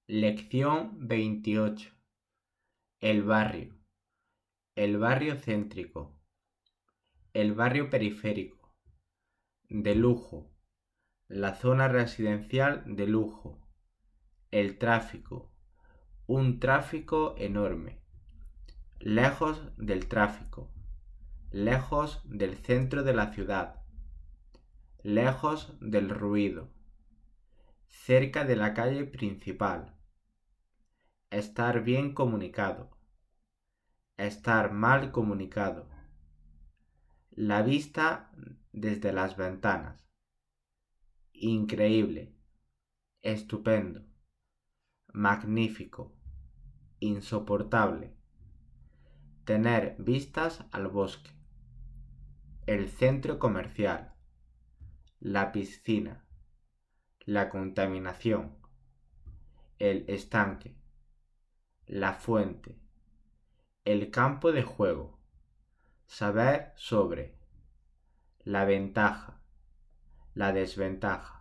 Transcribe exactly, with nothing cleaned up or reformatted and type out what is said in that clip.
Lección veintiocho. El barrio. El barrio céntrico. El barrio periférico. De lujo. La zona residencial de lujo. El tráfico. Un tráfico enorme. Lejos del tráfico. Lejos del centro de la ciudad. Lejos del ruido. Cerca de la calle principal. Estar bien comunicado. Estar mal comunicado. La vista desde las ventanas. Increíble. Estupendo. Magnífico. Insoportable. Tener vistas al bosque. El centro comercial. La piscina. La contaminación. El estanque. La fuente. El campo de juego. Saber sobre. La ventaja. La desventaja.